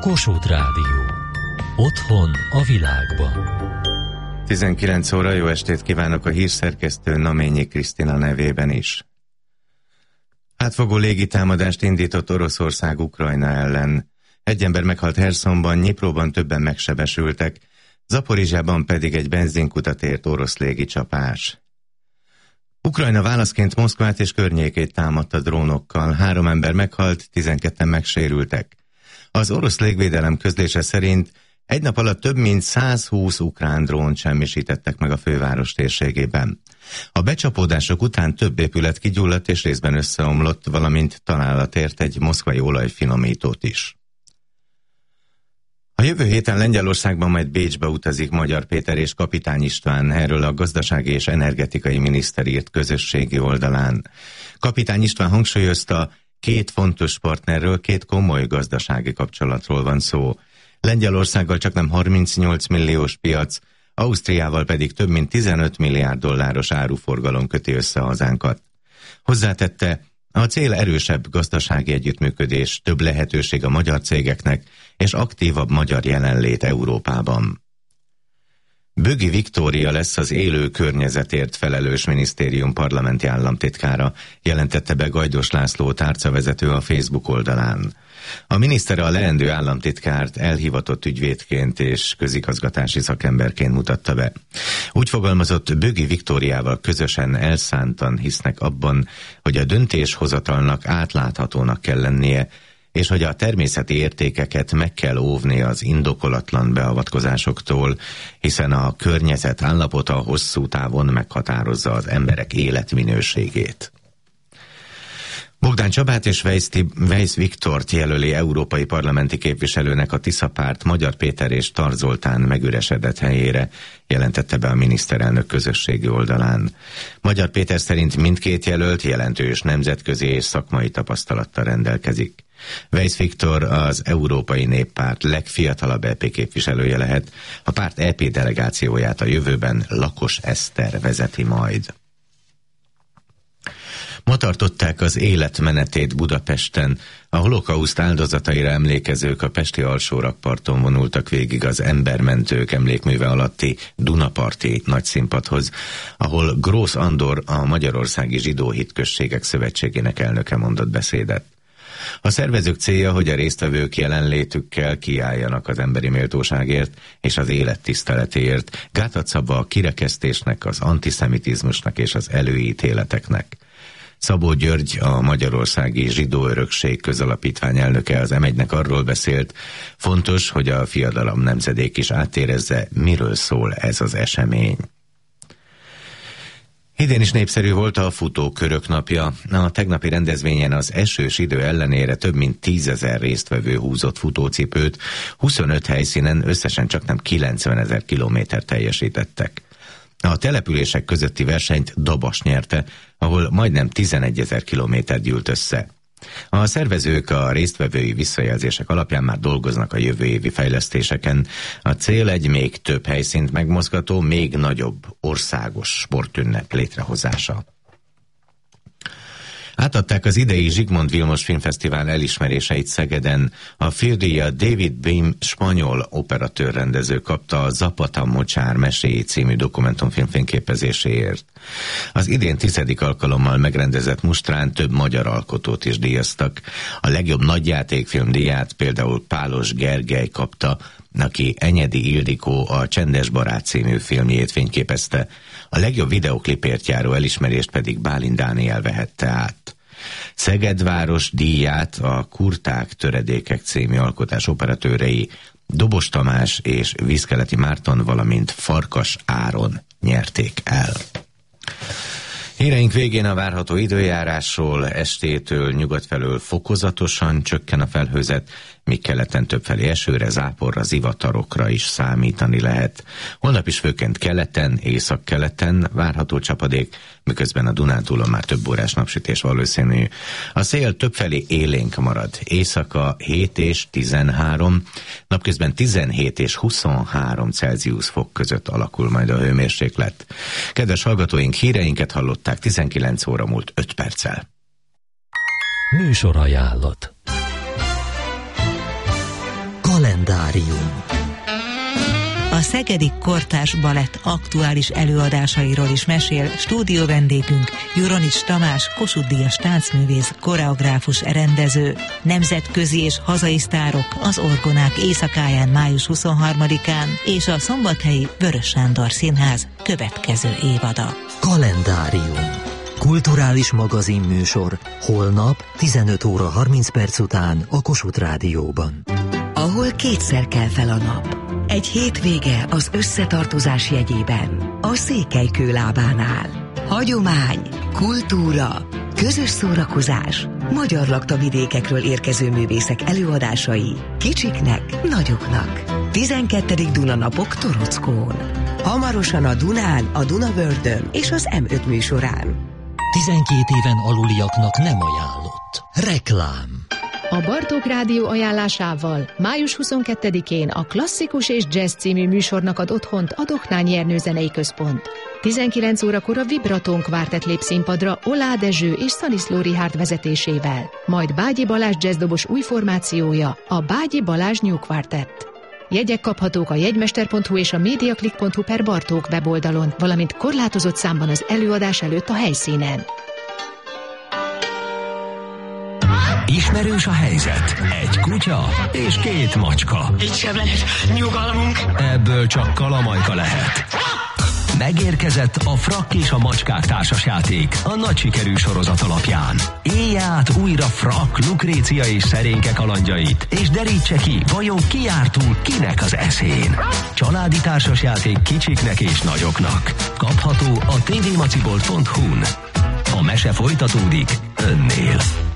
Kossuth Rádió. Otthon a világban. 19 óra, jó estét kívánok a hírszerkesztő Naményi Krisztina nevében is. Átfogó légitámadást indított Oroszország Ukrajna ellen. Egy ember meghalt Hersonban, Nyipróban többen megsebesültek, Zaporizsában pedig egy benzinkutat ért orosz légicsapás. Ukrajna válaszként Moszkvát és környékét támadta drónokkal, 3 ember meghalt, 12-en megsérültek. Az orosz légvédelem közlése szerint egy nap alatt több mint 120 ukrán drónt semmisítettek meg a főváros térségében. A becsapódások után több épület kigyulladt és részben összeomlott, valamint találat ért egy moszkvai olajfinomítót is. A jövő héten Lengyelországban, majd Bécsbe utazik Magyar Péter és Kapitány István, erről a gazdasági és energetikai miniszter írt közösségi oldalán. Kapitány István hangsúlyozta, 2 fontos partnerről, 2 komoly gazdasági kapcsolatról van szó. Lengyelországgal csaknem 38 milliós piac, Ausztriával pedig több mint 15 milliárd dolláros áruforgalom köti össze hazánkat. Hozzátette, a cél erősebb gazdasági együttműködés, több lehetőség a magyar cégeknek, és aktívabb magyar jelenlét Európában. Bögi Viktória lesz az élő környezetért felelős minisztérium parlamenti államtitkára, jelentette be Gajdos László tárcavezető a Facebook oldalán. A miniszter a leendő államtitkárt elhivatott ügyvédként és közigazgatási szakemberként mutatta be. Úgy fogalmazott, Bögi Viktóriával közösen elszántan hisznek abban, hogy a döntéshozatalnak átláthatónak kell lennie, és hogy a természeti értékeket meg kell óvni az indokolatlan beavatkozásoktól, hiszen a környezet állapota hosszú távon meghatározza az emberek életminőségét. Bogdán Csabát és Weisz Viktort jelöli európai parlamenti képviselőnek a Tisza Párt Magyar Péter és Tar Zoltán megüresedett helyére, jelentette be a miniszterelnök közösségi oldalán. Magyar Péter szerint mindkét jelölt jelentős nemzetközi és szakmai tapasztalattal rendelkezik. Weisz Viktor az Európai Néppárt legfiatalabb EP képviselője lehet, a párt EP delegációját a jövőben Lakos Eszter vezeti majd. Ma tartották az életmenetét Budapesten. A holokauszt áldozataira emlékezők a pesti alsórakparton vonultak végig az Embermentők emlékműve alatti Dunaparti nagyszínpadhoz, ahol Grósz Andor, a Magyarországi Zsidó Hitközségek Szövetségének elnöke mondott beszédet. A szervezők célja, hogy a résztvevők jelenlétükkel kiálljanak az emberi méltóságért és az élet tiszteletéért, gátat szabva a kirekesztésnek, az antiszemitizmusnak és az előítéleteknek. Szabó György, a Magyarországi Zsidó Örökség Közalapítvány elnöke az M1-nek arról beszélt, fontos, hogy a fiatalom nemzedék is átérezze, miről szól ez az esemény. Idén is népszerű volt a futókörök napja. A tegnapi rendezvényen az esős idő ellenére több mint 10 000 résztvevő húzott futócipőt, 25 helyszínen összesen csaknem 90 000 kilométert teljesítettek. A települések közötti versenyt Dabas nyerte, ahol majdnem 11 000 kilométer gyűlt össze. A szervezők a résztvevői visszajelzések alapján már dolgoznak a jövő évi fejlesztéseken. A cél egy még több helyszínt megmozgató, még nagyobb országos sportünnep létrehozása. Átadták az idei Zsigmond Vilmos Filmfesztivál elismeréseit Szegeden. A fődíjat David Beam spanyol operatőr-rendező kapta a Zapata Mocsár meséi című dokumentumfilm fényképezéséért. Az idén 10. alkalommal megrendezett mustrán több magyar alkotót is díjaztak. A legjobb nagyjátékfilm díját például Pálos Gergely kapta, aki Enyedi Ildikó a Csendes barát című filmjét fényképezte. A legjobb videoklipért járó elismerést pedig Bálint Dániel vehette át. Szegedváros díját a Kurták töredékek című alkotás operatőrei Dobos Tamás és Vízkeleti Márton, valamint Farkas Áron nyerték el. Híreink végén a várható időjárásról. Estétől nyugat felől fokozatosan csökken a felhőzet, míg keleten többfelé esőre, záporra, zivatarokra is számítani lehet. Holnap is főként keleten, északkeleten várható csapadék, miközben a Dunántúlon már több órás napsütés valószínű. A szél többfelé élénk marad. Éjszaka 7 és 13, napközben 17 és 23 Celsius fok között alakul majd a hőmérséklet. Kedves hallgatóink, híreinket hallották 19 óra múlt 5 perccel. Műsorajánlat. Kalendárium. A Szegedi Kortárs Balett aktuális előadásairól is mesél stúdió vendégünk Juronics Tamás, Kossuth-díjas táncművész, koreográfus, rendező. Nemzetközi és hazai sztárok az Orgonák éjszakáján május 23-án és a szombathelyi Vörös Sándor Színház következő évada. Kalendárium. Kulturális magazinműsor holnap 15 óra 30 perc után a Kossuth Rádióban. Ahol kétszer kell fel a nap. Egy hétvége az összetartozás jegyében. A Székelykőlábánál. Hagyomány, kultúra, közös szórakozás, magyar laktavidékekről érkező művészek előadásai. Kicsiknek, nagyoknak. 12. Dunanapok Torockón. Hamarosan a Dunán, a Dunavördön és az M5 műsorán. 12 éven aluliaknak nem ajánlott. Reklám. A Bartók Rádió ajánlásával május 22-én a Klasszikus és Jazz című műsornak ad otthont a Dohnányi Ernő Zenei Központ. 19 órakor a Vibraton kvártett lép színpadra Olá Dezső és Szaniszló Richárd vezetésével, majd Bágyi Balázs jazzdobos új formációja, a Bágyi Balázs New Quartet. Jegyek kaphatók a jegymester.hu és a mediaclick.hu per Bartók weboldalon, valamint korlátozott számban az előadás előtt a helyszínen. Ismerős a helyzet. Egy kutya és 2 macska. Itt sem lehet nyugalmunk. Ebből csak kalamajka lehet. Megérkezett a Frakk és a macskák társasjáték a nagy sikerű sorozat alapján. Élj át újra Frakk, Lukrécia és Szerénke kalandjait, és derítse ki, vajon ki járt túl kinek az eszén. Családi társasjáték kicsiknek és nagyoknak. Kapható a tvmacibolt.hu-n. A mese folytatódik önnél.